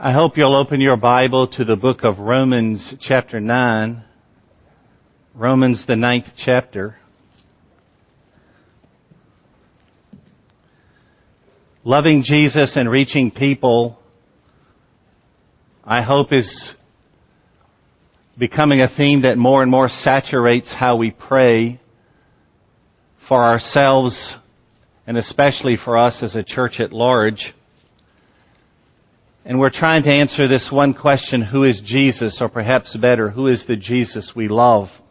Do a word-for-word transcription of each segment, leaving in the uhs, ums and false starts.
I hope you'll open your Bible to the book of Romans chapter nine. Romans, the ninth chapter. Loving Jesus and reaching people, I hope, is becoming a theme that more and more saturates how we pray for ourselves and especially for us as a church at large. And we're trying to answer this one question: who is Jesus? Or perhaps better, who is the Jesus we love?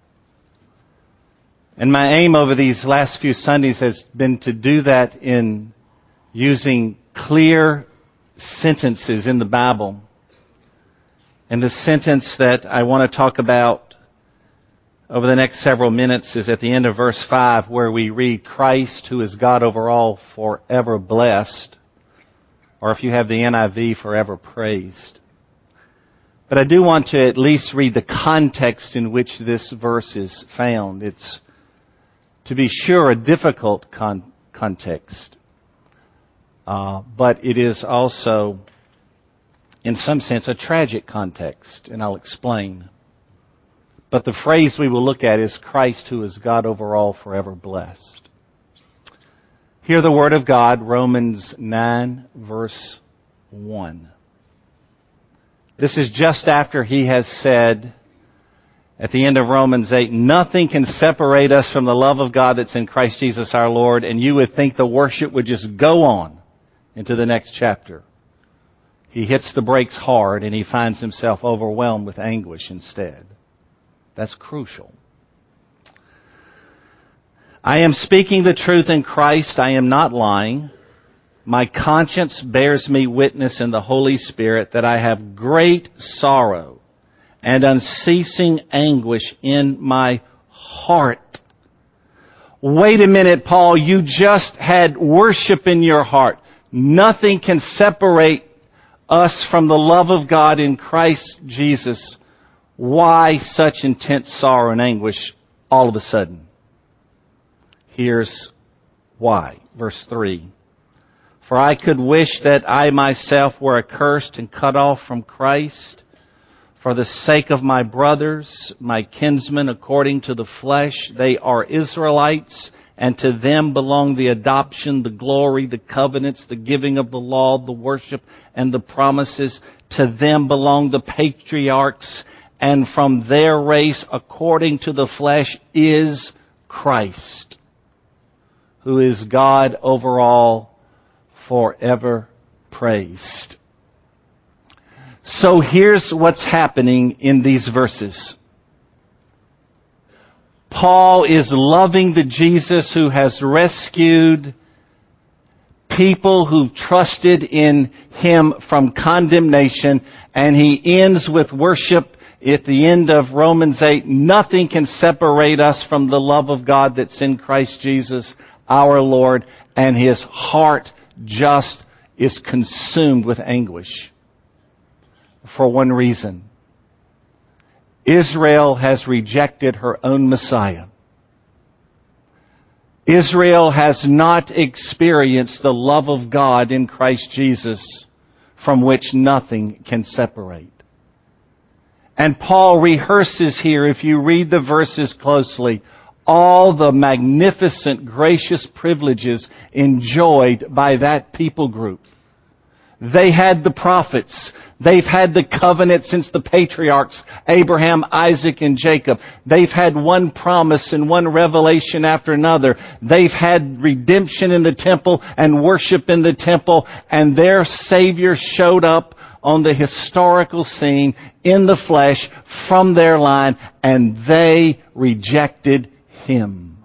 And my aim over these last few Sundays has been to do that in using clear sentences in the Bible. And the sentence that I want to talk about over the next several minutes is at the end of verse five, where we read, Christ, who is God over all, forever blessed. Or if you have the N I V, forever praised. But I do want to at least read the context in which this verse is found. It's, to be sure, a difficult con- context. Uh, but it is also, in some sense, a tragic context, and I'll explain. But the phrase we will look at is Christ, who is God over all, forever blessed. Hear the word of God, Romans nine, verse one. This is just after he has said, at the end of Romans eight, nothing can separate us from the love of God that's in Christ Jesus our Lord. And you would think the worship would just go on into the next chapter. He hits the brakes hard and he finds himself overwhelmed with anguish instead. That's crucial. I am speaking the truth in Christ. I am not lying. My conscience bears me witness in the Holy Spirit that I have great sorrow and unceasing anguish in my heart. Wait a minute, Paul. You just had worship in your heart. Nothing can separate us from the love of God in Christ Jesus. Why such intense sorrow and anguish all of a sudden? Here's why. Verse three. For I could wish that I myself were accursed and cut off from Christ for the sake of my brothers, my kinsmen according to the flesh. They are Israelites, and to them belong the adoption, the glory, the covenants, the giving of the law, the worship, and the promises. To them belong the patriarchs, and from their race according to the flesh is Christ, who is God over all, forever praised. So here's what's happening in these verses. Paul is loving the Jesus who has rescued people who've trusted in Him from condemnation, and he ends with worship at the end of Romans eight. Nothing can separate us from the love of God that's in Christ Jesus our Lord, and his heart just is consumed with anguish for one reason. Israel has rejected her own Messiah. Israel has not experienced the love of God in Christ Jesus, from which nothing can separate. And Paul rehearses here, if you read the verses closely, all the magnificent, gracious privileges enjoyed by that people group. They had the prophets. They've had the covenant since the patriarchs, Abraham, Isaac, and Jacob. They've had one promise and one revelation after another. They've had redemption in the temple and worship in the temple, and their Savior showed up on the historical scene in the flesh from their line, and they rejected Him.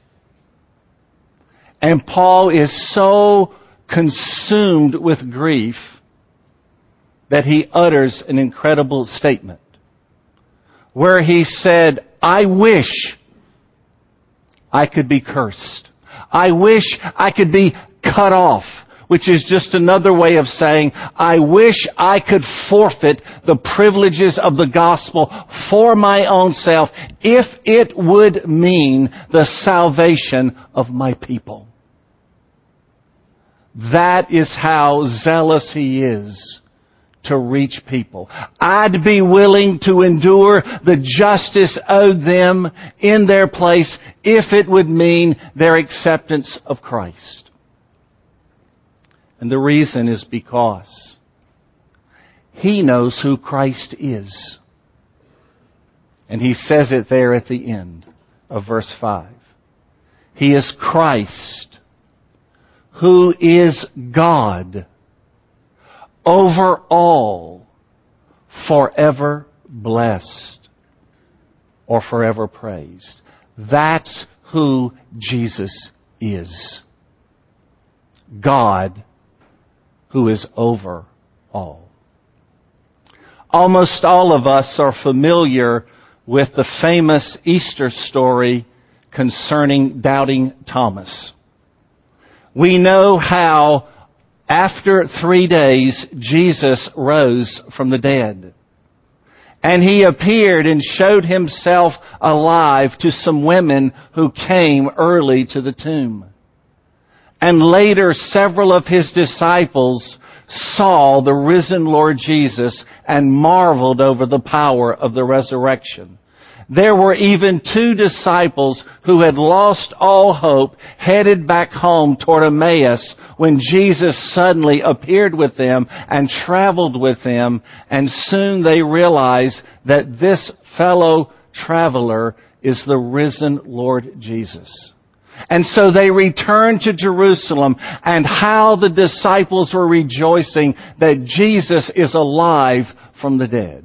And Paul is so consumed with grief that he utters an incredible statement where he said, I wish I could be cursed. I wish I could be cut off, which is just another way of saying, I wish I could forfeit the privileges of the gospel for my own self if it would mean the salvation of my people. That is how zealous he is to reach people. I'd be willing to endure the justice owed them in their place if it would mean their acceptance of Christ. And the reason is because he knows who Christ is. And he says it there at the end of verse five. He is Christ, who is God, over all, forever blessed, or forever praised. That's who Jesus is. God, who is over all. Almost all of us are familiar with the famous Easter story concerning doubting Thomas. We know how after three days Jesus rose from the dead. And he appeared and showed himself alive to some women who came early to the tomb. And later several of his disciples saw the risen Lord Jesus and marveled over the power of the resurrection. There were even two disciples who had lost all hope, headed back home toward Emmaus when Jesus suddenly appeared with them and traveled with them, and soon they realized that this fellow traveler is the risen Lord Jesus. And so they returned to Jerusalem, and how the disciples were rejoicing that Jesus is alive from the dead.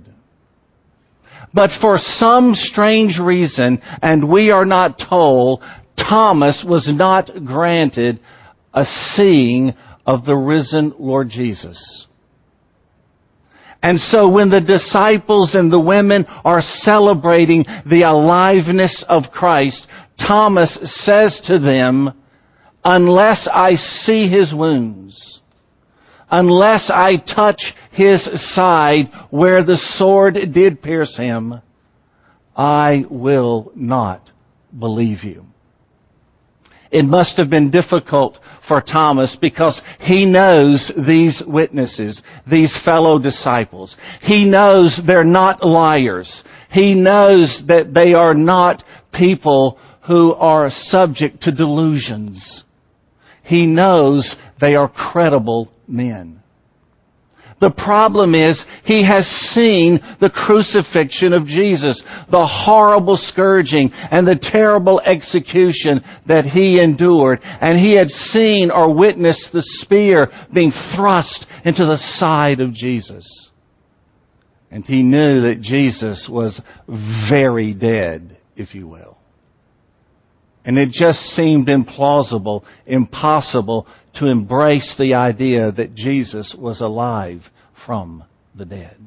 But for some strange reason, and we are not told, Thomas was not granted a seeing of the risen Lord Jesus. And so when the disciples and the women are celebrating the aliveness of Christ, Thomas says to them, unless I see his wounds, unless I touch his side where the sword did pierce him, I will not believe you. It must have been difficult for Thomas because he knows these witnesses, these fellow disciples. He knows they're not liars. He knows that they are not people who are subject to delusions. He knows they are credible men. The problem is he has seen the crucifixion of Jesus, the horrible scourging and the terrible execution that he endured. And he had seen or witnessed the spear being thrust into the side of Jesus. And he knew that Jesus was very dead, if you will. And it just seemed implausible, impossible to embrace the idea that Jesus was alive from the dead.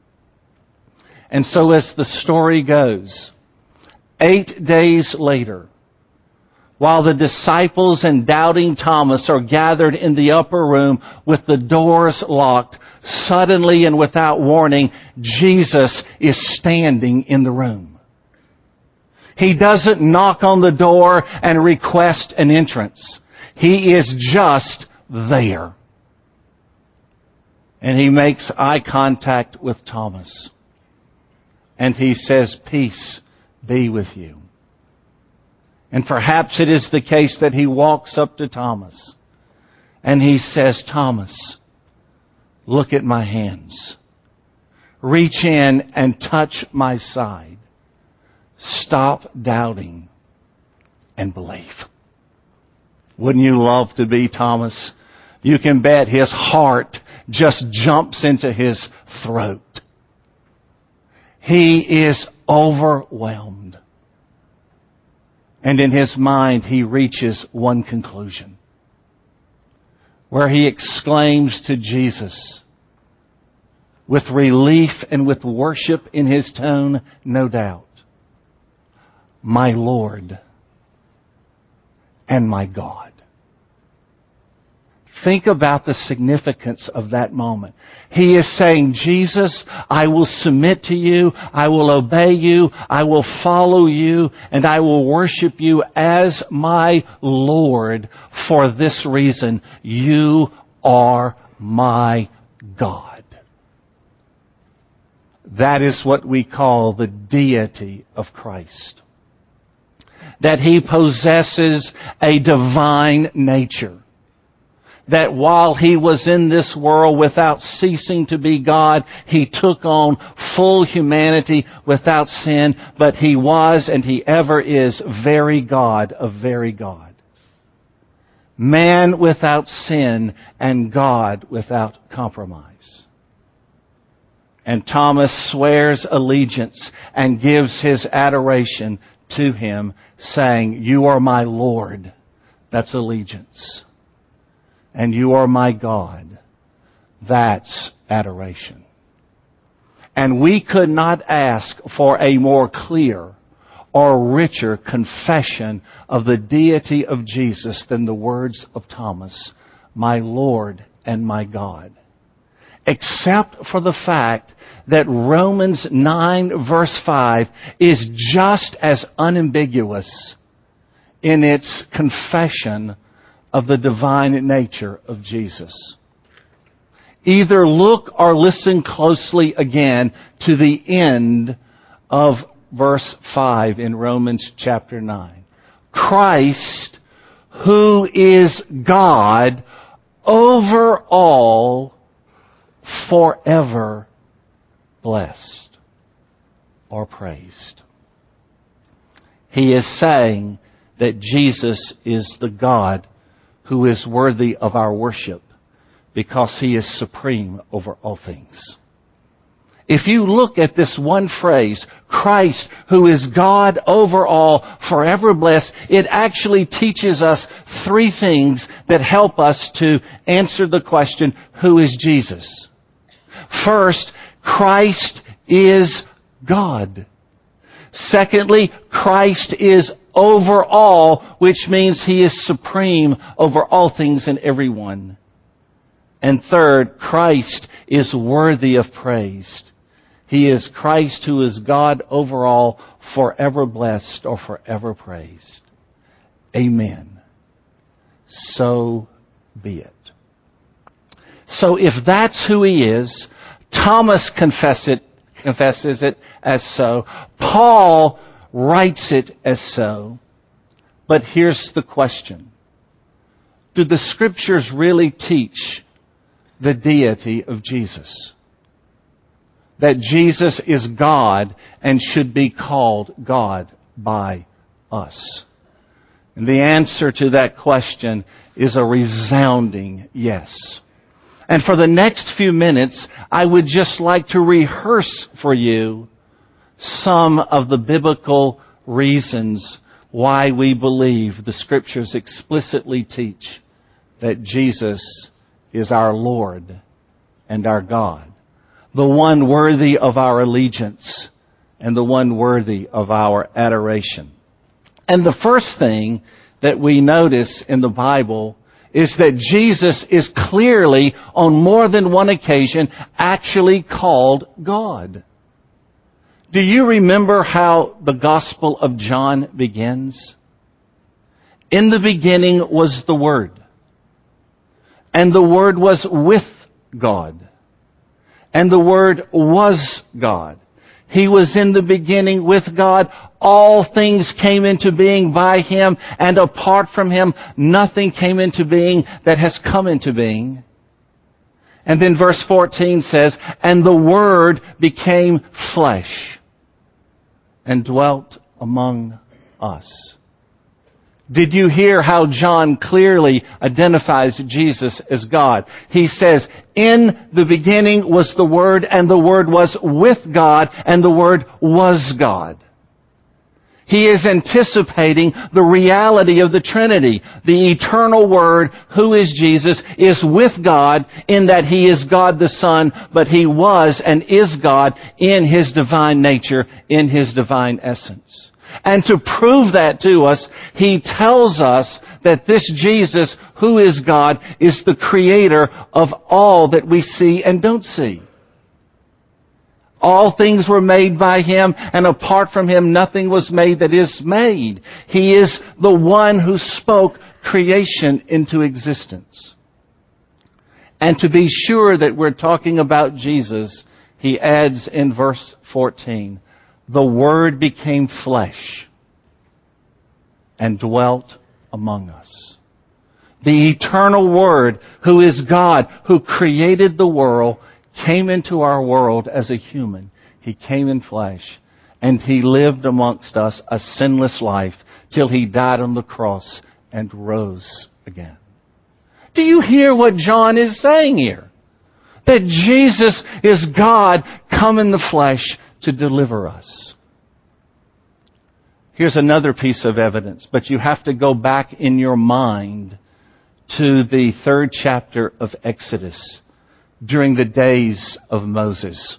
And so as the story goes, eight days later, while the disciples and doubting Thomas are gathered in the upper room with the doors locked, suddenly and without warning, Jesus is standing in the room. He doesn't knock on the door and request an entrance. He is just there. And he makes eye contact with Thomas. And he says, peace be with you. And perhaps it is the case that he walks up to Thomas and he says, Thomas, look at my hands. Reach in and touch my side. Stop doubting and believe. Wouldn't you love to be Thomas? You can bet his heart just jumps into his throat. He is overwhelmed. And in his mind, he reaches one conclusion, where he exclaims to Jesus, with relief and with worship in his tone, no doubt, my Lord and my God. Think about the significance of that moment. He is saying, Jesus, I will submit to you, I will obey you, I will follow you, and I will worship you as my Lord for this reason. You are my God. That is what we call the deity of Christ. That He possesses a divine nature. That while He was in this world without ceasing to be God, He took on full humanity without sin, but He was and He ever is very God of very God. Man without sin and God without compromise. And Thomas swears allegiance and gives his adoration to Him, saying, "You are my Lord." That's allegiance. "And you are my God." That's adoration. And we could not ask for a more clear or richer confession of the deity of Jesus than the words of Thomas, "My Lord and my God." Except for the fact that Romans nine verse five is just as unambiguous in its confession of the divine nature of Jesus. Either look or listen closely again to the end of verse five in Romans chapter nine. Christ, who is God over all, forever blessed or praised. He is saying that Jesus is the God who is worthy of our worship because He is supreme over all things. If you look at this one phrase, Christ, who is God over all, forever blessed, it actually teaches us three things that help us to answer the question, who is Jesus? First, Christ is God. Secondly, Christ is over all, which means He is supreme over all things and everyone. And third, Christ is worthy of praise. He is Christ who is God over all, forever blessed or forever praised. Amen. So be it. So if that's who He is, Thomas confess it, confesses it as so. Paul writes it as so. But here's the question. Do the Scriptures really teach the deity of Jesus? That Jesus is God and should be called God by us? And the answer to that question is a resounding yes. And for the next few minutes, I would just like to rehearse for you some of the biblical reasons why we believe the Scriptures explicitly teach that Jesus is our Lord and our God, the one worthy of our allegiance and the one worthy of our adoration. And the first thing that we notice in the Bible is that Jesus is clearly, on more than one occasion, actually called God. Do you remember how the Gospel of John begins? In the beginning was the Word, and the Word was with God, and the Word was God. He was in the beginning with God. All things came into being by Him, and apart from Him, nothing came into being that has come into being. And then verse fourteen says, and the Word became flesh and dwelt among us. Did you hear how John clearly identifies Jesus as God? He says, in the beginning was the Word, and the Word was with God, and the Word was God. He is anticipating the reality of the Trinity. The eternal Word, who is Jesus, is with God in that He is God the Son, but He was and is God in His divine nature, in His divine essence. And to prove that to us, He tells us that this Jesus, who is God, is the creator of all that we see and don't see. All things were made by Him, and apart from Him, nothing was made that is made. He is the one who spoke creation into existence. And to be sure that we're talking about Jesus, he adds in verse fourteen, the Word became flesh and dwelt among us. The eternal Word, who is God, who created the world, came into our world as a human. He came in flesh, and He lived amongst us a sinless life till He died on the cross and rose again. Do you hear what John is saying here? That Jesus is God come in the flesh to deliver us. Here's another piece of evidence, but you have to go back in your mind to the third chapter of Exodus during the days of Moses.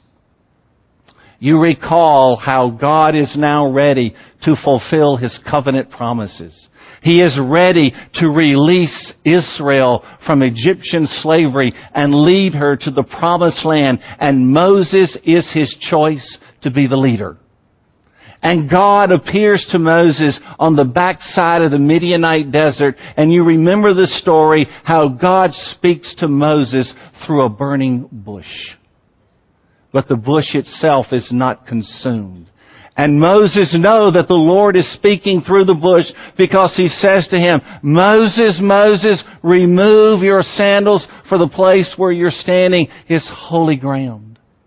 You recall how God is now ready to fulfill His covenant promises. He is ready to release Israel from Egyptian slavery and lead her to the promised land. And Moses is His choice to be the leader. And God appears to Moses on the backside of the Midianite desert. And you remember the story how God speaks to Moses through a burning bush. But the bush itself is not consumed. And Moses knows that the Lord is speaking through the bush because He says to him, Moses, Moses, remove your sandals, for the place where you're standing is holy ground.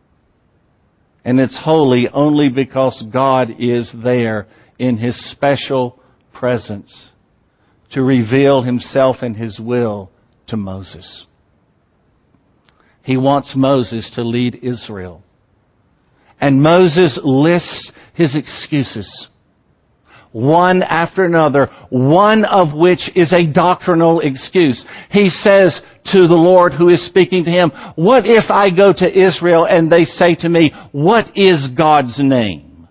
And it's holy only because God is there in His special presence to reveal Himself and His will to Moses. He wants Moses to lead Israel. And Moses lists his excuses, one after another, one of which is a doctrinal excuse. He says to the Lord who is speaking to him, what if I go to Israel and they say to me, what is God's name?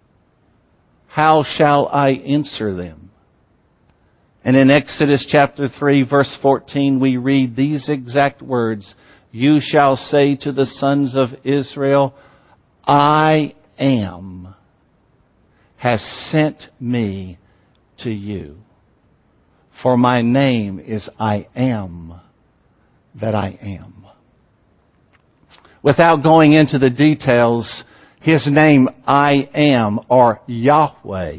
How shall I answer them? And in Exodus chapter three, verse fourteen, we read these exact words, you shall say to the sons of Israel, I am has sent me to you. For my name is I am that I am. Without going into the details, His name I am, or Yahweh,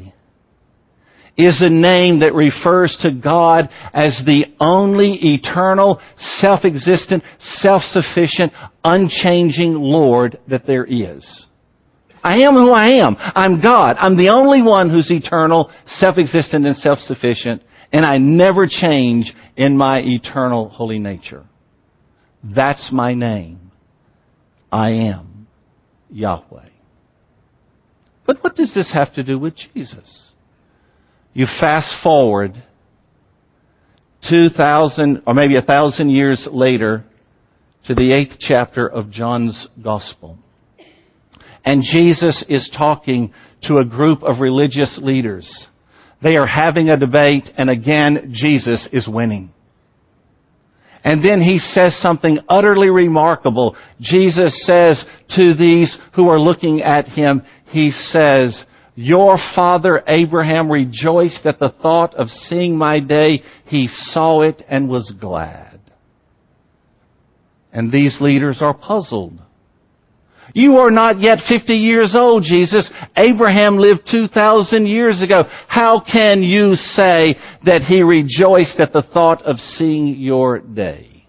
is a name that refers to God as the only eternal, self-existent, self-sufficient, unchanging Lord that there is. I am who I am. I'm God. I'm the only one who's eternal, self-existent, and self-sufficient, and I never change in my eternal holy nature. That's my name. I am Yahweh. But what does this have to do with Jesus? You fast forward two thousand or maybe a thousand years later to the eighth chapter of John's Gospel. And Jesus is talking to a group of religious leaders. They are having a debate, and again, Jesus is winning. And then He says something utterly remarkable. Jesus says to these who are looking at Him, He says, your father Abraham rejoiced at the thought of seeing my day. He saw it and was glad. And these leaders are puzzled. You are not yet fifty years old, Jesus. Abraham lived two thousand years ago. How can you say that he rejoiced at the thought of seeing your day?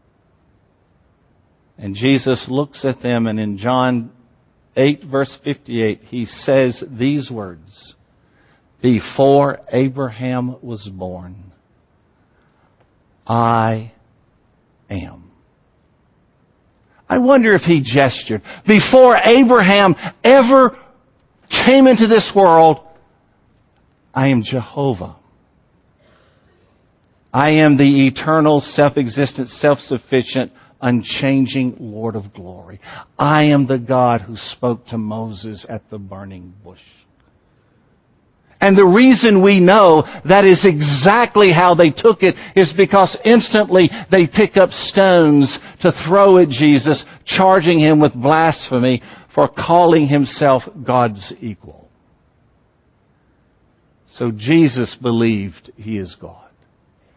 And Jesus looks at them, and in John eight verse fifty-eight, He says these words, before Abraham was born, I am. I wonder if He gestured. Before Abraham ever came into this world, I am Jehovah. I am the eternal, self-existent, self-sufficient, unchanging Lord of glory. I am the God who spoke to Moses at the burning bush. And the reason we know that is exactly how they took it is because instantly they pick up stones to throw at Jesus, charging Him with blasphemy for calling Himself God's equal. So Jesus believed He is God.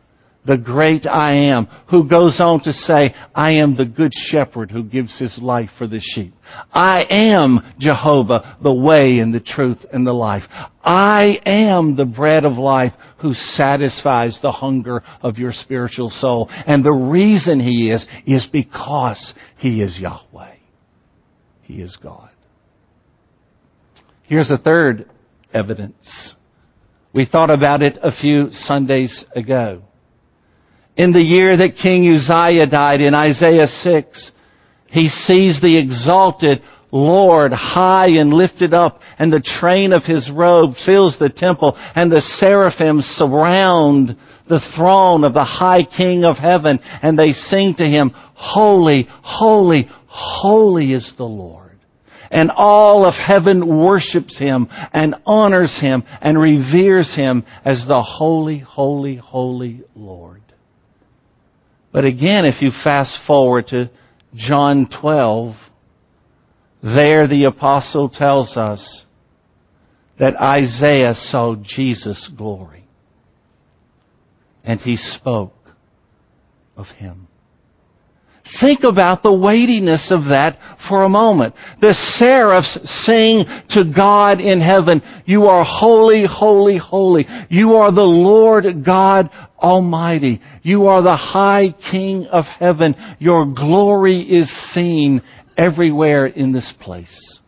the great I am, who goes on to say, I am the good shepherd who gives his life for the sheep. I am Jehovah, the way and the truth and the life. I am the bread of life who satisfies the hunger of your spiritual soul. And the reason he is, is because he is Yahweh. He is God. Here's a third evidence. We thought about it a few Sundays ago. In the year that King Uzziah died, in Isaiah six, he sees the exalted Lord high and lifted up, and the train of his robe fills the temple, and the seraphim surround the throne of the high King of heaven, and they sing to him, Holy, holy, holy is the Lord. And all of heaven worships him and honors him and reveres him as the holy, holy, holy Lord. But again, if you fast forward to John twelve, there the apostle tells us that Isaiah saw Jesus' glory. And he spoke of him. Think about the weightiness of that for a moment. The seraphs sing to God in heaven, You are holy, holy, holy. You are the Lord God Almighty. You are the high King of heaven. Your glory is seen everywhere in this place.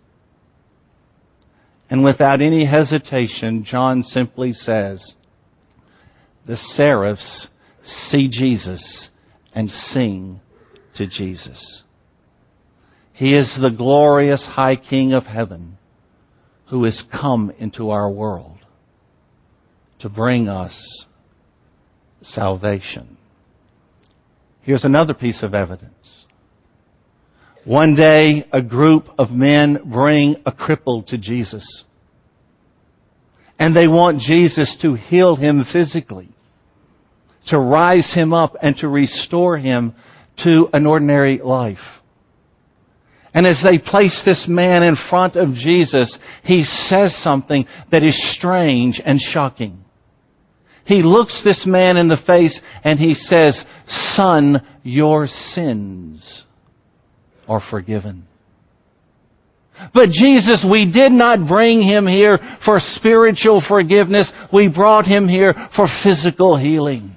And without any hesitation, John simply says, the seraphs see Jesus and sing to Jesus. He is the glorious high King of heaven who has come into our world to bring us salvation. Here's another piece of evidence. One day, a group of men bring a cripple to Jesus. And they want Jesus to heal him physically, to rise him up and to restore him to an ordinary life. And as they place this man in front of Jesus, he says something that is strange and shocking. He looks this man in the face and he says, Son, your sins are forgiven. But Jesus, we did not bring him here for spiritual forgiveness. We brought him here for physical healing.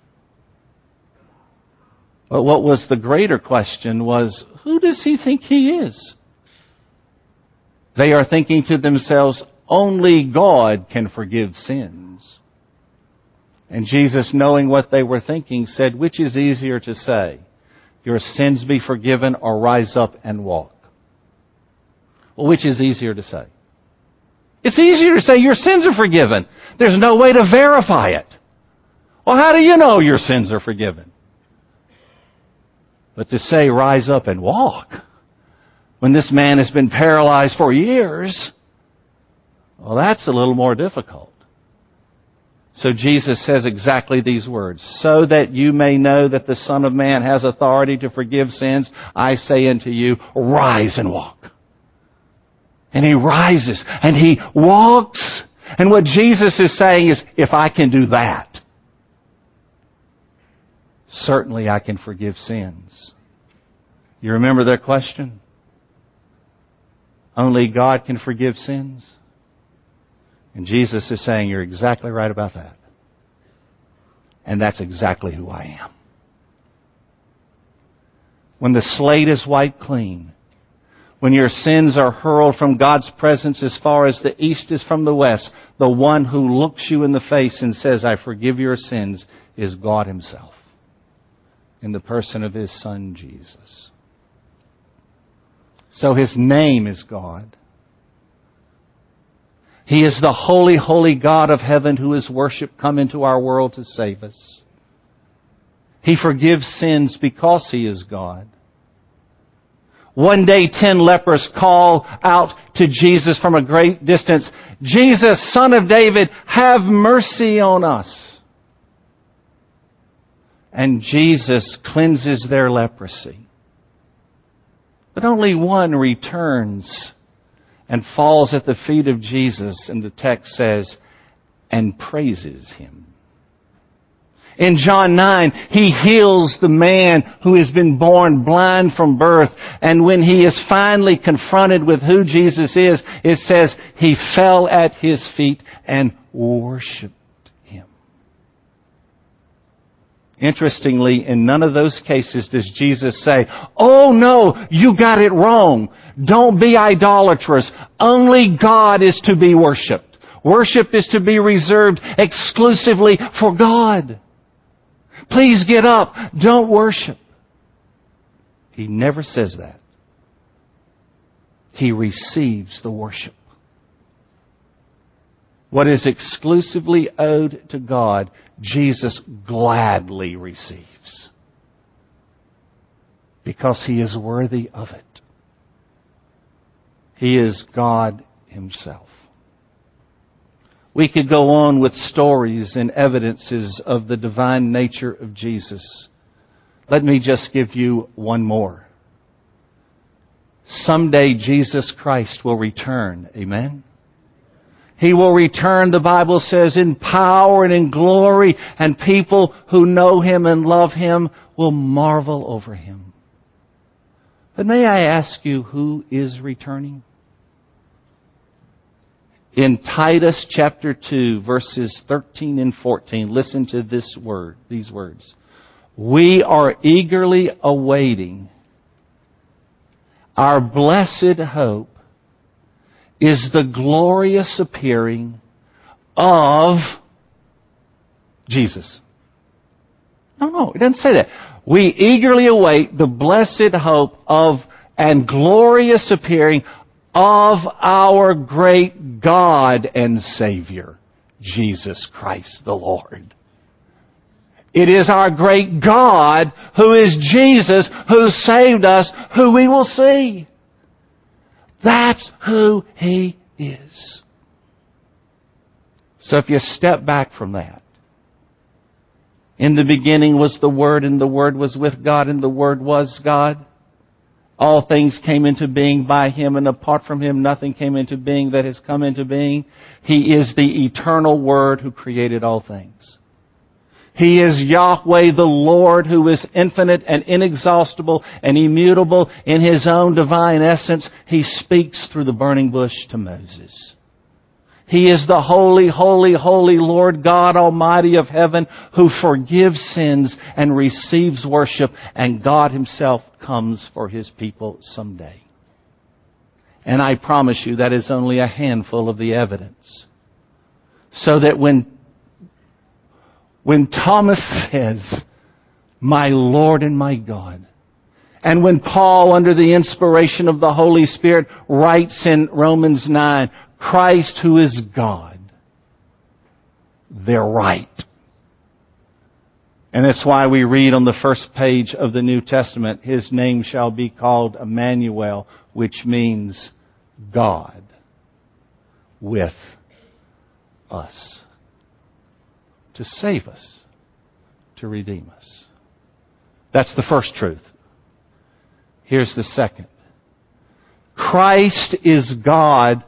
But what was the greater question was, who does he think he is? They are thinking to themselves, only God can forgive sins. And Jesus, knowing what they were thinking, said, which is easier to say, your sins be forgiven or rise up and walk? Well, which is easier to say? It's easier to say your sins are forgiven. There's no way to verify it. Well, how do you know your sins are forgiven? But to say, rise up and walk, when this man has been paralyzed for years, well, that's a little more difficult. So Jesus says exactly these words, so that you may know that the Son of Man has authority to forgive sins, I say unto you, rise and walk. And he rises and he walks. And what Jesus is saying is, if I can do that, certainly I can forgive sins. You remember their question? Only God can forgive sins? And Jesus is saying, you're exactly right about that. And that's exactly who I am. When the slate is wiped clean, when your sins are hurled from God's presence as far as the east is from the west, the one who looks you in the face and says, I forgive your sins, is God himself, in the person of his Son, Jesus. So his name is God. He is the holy, holy God of heaven who is worshiped, come into our world to save us. He forgives sins because he is God. One day, ten lepers call out to Jesus from a great distance, Jesus, Son of David, have mercy on us. And Jesus cleanses their leprosy. But only one returns and falls at the feet of Jesus, and the text says, and praises him. In John nine, He heals the man who has been born blind from birth. And when he is finally confronted with who Jesus is, it says He fell at His feet and worshiped Him. Interestingly, in none of those cases does Jesus say, "Oh no, you got it wrong. Don't be idolatrous. Only God is to be worshipped. Worship is to be reserved exclusively for God. Please get up. Don't worship." He never says that. He receives the worship. What is exclusively owed to God, Jesus gladly receives. Because He is worthy of it. He is God Himself. We could go on with stories and evidences of the divine nature of Jesus. Let me just give you one more. Someday Jesus Christ will return. Amen? He will return, the Bible says, in power and in glory, and people who know Him and love Him will marvel over Him. But may I ask you, who is returning? In Titus chapter two, verses thirteen and fourteen, listen to this word, these words. We are eagerly awaiting our blessed hope is the glorious appearing of Jesus. No, no, it doesn't say that. We eagerly await the blessed hope of and glorious appearing of our great God and Savior, Jesus Christ the Lord. It is our great God, who is Jesus, who saved us, who we will see. That's who He is. So if you step back from that, in the beginning was the Word, and the Word was with God, and the Word was God. All things came into being by Him, and apart from Him nothing came into being that has come into being. He is the eternal Word who created all things. He is Yahweh the Lord, who is infinite and inexhaustible and immutable in His own divine essence. He speaks through the burning bush to Moses. He is the holy, holy, holy Lord God Almighty of heaven, who forgives sins and receives worship, and God Himself comes for His people someday. And I promise you that is only a handful of the evidence. So that when When Thomas says, "My Lord and my God," and when Paul, under the inspiration of the Holy Spirit, writes in Romans nine, "Christ who is God," they're right. And that's why we read on the first page of the New Testament, His name shall be called Emmanuel, which means God with us. To save us, to redeem us. That's the first truth. Here's the second. Christ is God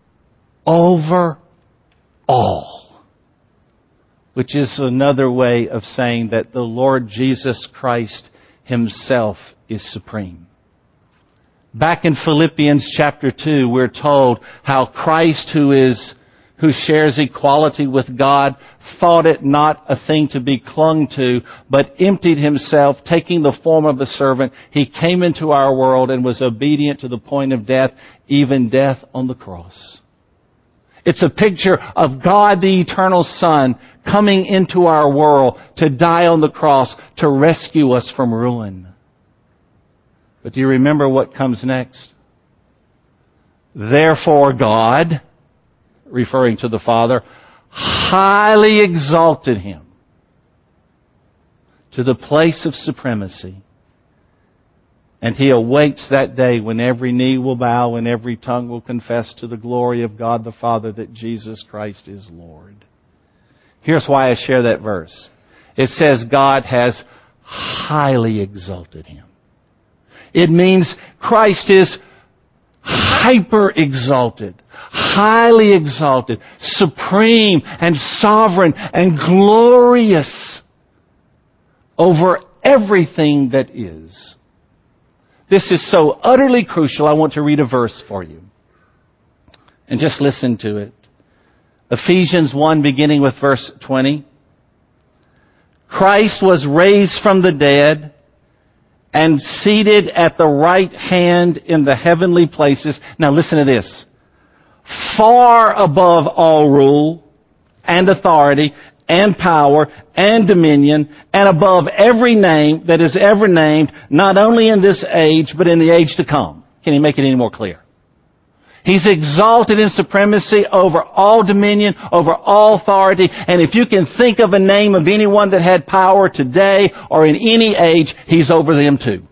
over all. Which is another way of saying that the Lord Jesus Christ Himself is supreme. Back in Philippians chapter two, we're told how Christ, who is who shares equality with God, thought it not a thing to be clung to, but emptied Himself, taking the form of a servant. He came into our world and was obedient to the point of death, even death on the cross. It's a picture of God, the eternal Son, coming into our world to die on the cross, to rescue us from ruin. But do you remember what comes next? Therefore God, referring to the Father, highly exalted Him to the place of supremacy. And He awaits that day when every knee will bow and every tongue will confess to the glory of God the Father that Jesus Christ is Lord. Here's why I share that verse. It says God has highly exalted Him. It means Christ is hyper exalted, highly exalted, supreme and sovereign and glorious. over everything that is. This is so utterly crucial. I want to read a verse for you. And just listen to it. Ephesians one, beginning with verse twenty. Christ was raised from the dead and seated at the right hand in the heavenly places. Now listen to this. Far above all rule and authority and power and dominion and above every name that is ever named, not only in this age, but in the age to come. Can he make it any more clear? He's exalted in supremacy over all dominion, over all authority. And if you can think of a name of anyone that had power today or in any age, he's over them too.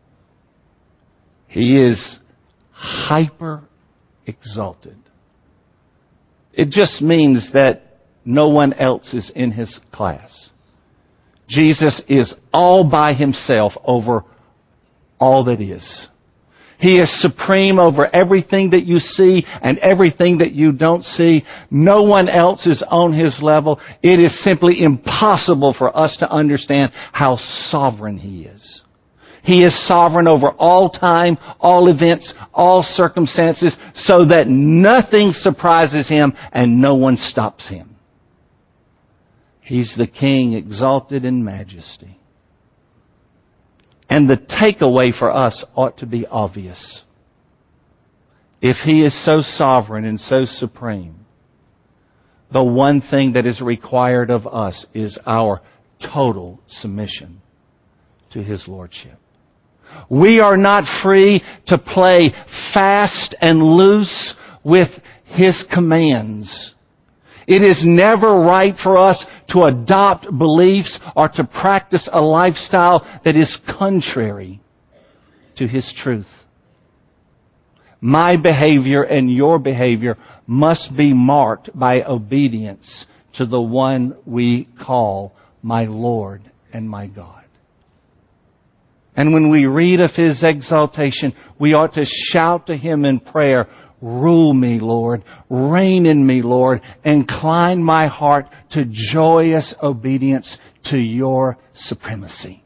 He is hyper exalted. It just means that no one else is in his class. Jesus is all by himself over all that is. He is supreme over everything that you see and everything that you don't see. No one else is on his level. It is simply impossible for us to understand how sovereign he is. He is sovereign over all time, all events, all circumstances, so that nothing surprises him and no one stops him. He's the King exalted in majesty. And the takeaway for us ought to be obvious. If he is so sovereign and so supreme, the one thing that is required of us is our total submission to his lordship. We are not free to play fast and loose with his commands. It is never right for us to adopt beliefs or to practice a lifestyle that is contrary to his truth. My behavior and your behavior must be marked by obedience to the one we call my Lord and my God. And when we read of his exaltation, we ought to shout to him in prayer, rule me, Lord. Reign in me, Lord. Incline my heart to joyous obedience to your supremacy.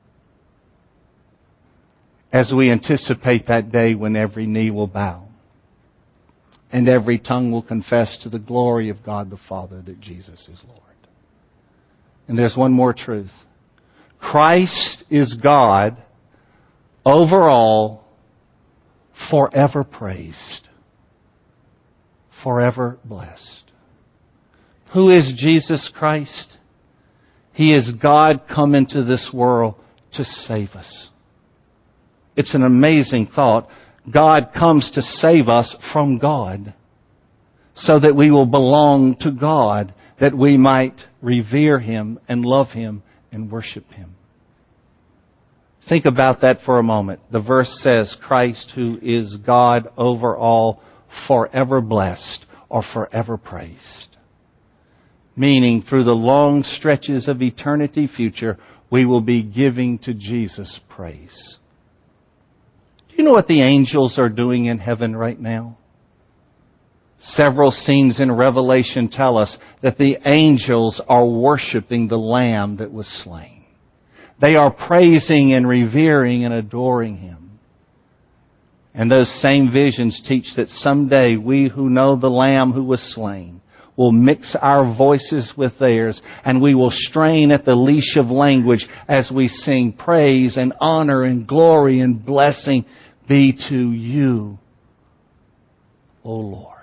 As we anticipate that day when every knee will bow and every tongue will confess to the glory of God the Father that Jesus is Lord. And there's one more truth. Christ is God over all, forever praised, forever blessed. Who is Jesus Christ? He is God come into this world to save us. It's an amazing thought. God comes to save us from God so that we will belong to God, that we might revere him and love him and worship him. Think about that for a moment. The verse says, Christ who is God over all, forever blessed or forever praised. Meaning, through the long stretches of eternity future, we will be giving to Jesus praise. Do you know what the angels are doing in heaven right now? Several scenes in Revelation tell us that the angels are worshiping the Lamb that was slain. They are praising and revering and adoring him. And those same visions teach that someday we who know the Lamb who was slain will mix our voices with theirs, and we will strain at the leash of language as we sing praise and honor and glory and blessing be to you, O Lord.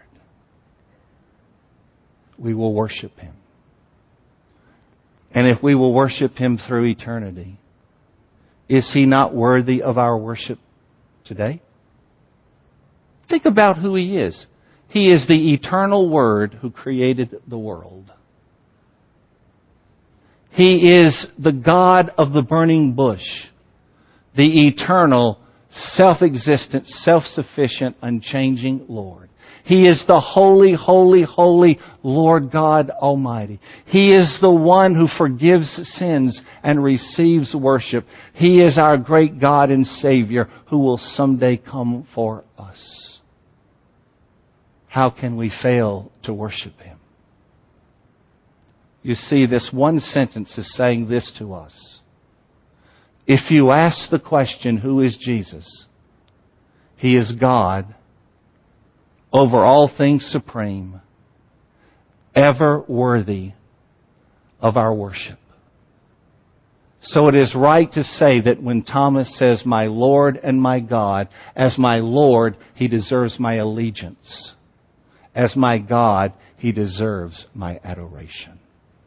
We will worship him. And if we will worship him through eternity, is he not worthy of our worship today? Think about who he is. He is the eternal Word who created the world. He is the God of the burning bush, the eternal, self-existent, self-sufficient, unchanging Lord. He is the holy, holy, holy Lord God Almighty. He is the one who forgives sins and receives worship. He is our great God and Savior who will someday come for us. How can we fail to worship him? You see, this one sentence is saying this to us. If you ask the question, who is Jesus? He is God, over all things supreme, ever worthy of our worship. So it is right to say that when Thomas says, my Lord and my God, as my Lord, He deserves my allegiance. As my God, He deserves my adoration.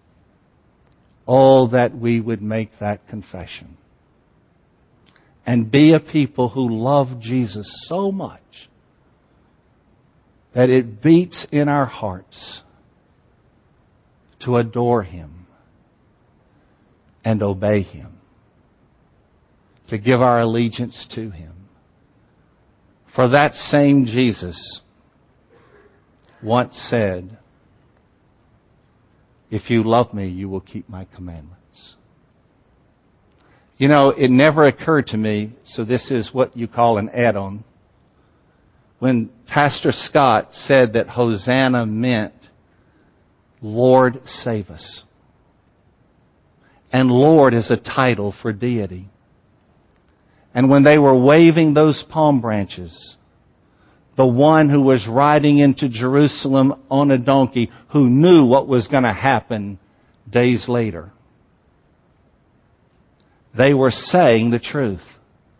Oh, that we would make that confession. And be a people who love Jesus so much that it beats in our hearts to adore Him and obey Him, to give our allegiance to Him. For that same Jesus once said, if you love me, you will keep my commandments. You know, it never occurred to me, so this is what you call an add-on. When Pastor Scott said that Hosanna meant, Lord, save us. And Lord is a title for deity. And when they were waving those palm branches, the one who was riding into Jerusalem on a donkey, who knew what was going to happen days later, they were saying the truth.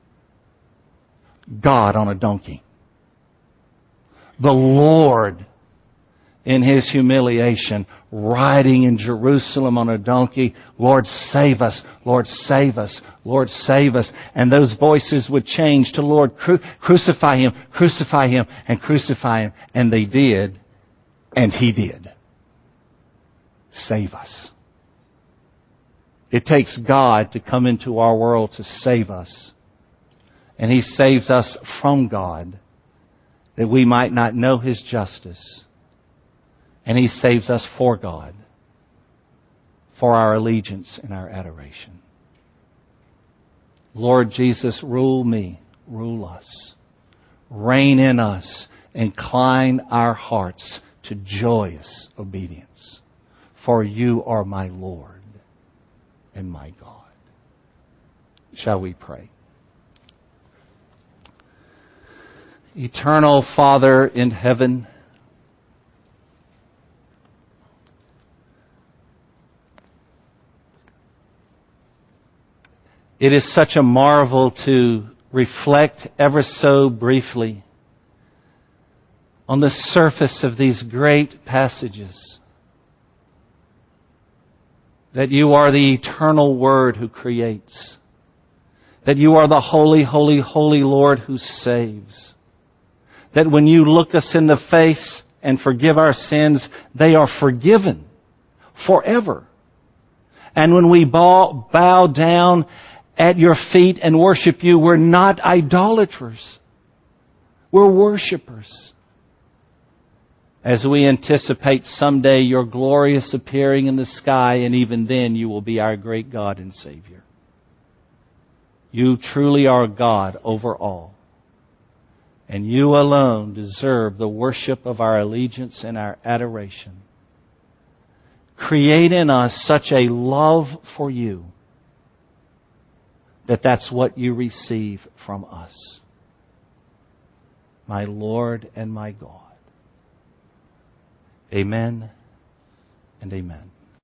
God on a donkey. The Lord in His humiliation, riding in Jerusalem on a donkey. Lord, save us. Lord, save us. Lord, save us. And those voices would change to, Lord, cru- crucify Him, crucify Him, and crucify Him. And they did. And He did. Save us. It takes God to come into our world to save us. And He saves us from God, that we might not know His justice. And He saves us for God, for our allegiance and our adoration. Lord Jesus, rule me, rule us. Reign in us, incline our hearts to joyous obedience. For You are my Lord and my God. Shall we pray? Eternal Father in heaven, it is such a marvel to reflect ever so briefly on the surface of these great passages that You are the eternal Word who creates, that You are the holy, holy, holy Lord who saves, that when You look us in the face and forgive our sins, they are forgiven forever. And when we bow, bow down at Your feet and worship You, we're not idolaters. We're worshipers. As we anticipate someday Your glorious appearing in the sky, and even then You will be our great God and Savior. You truly are God over all. And You alone deserve the worship of our allegiance and our adoration. Create in us such a love for You that that's what You receive from us. My Lord and my God. Amen and amen.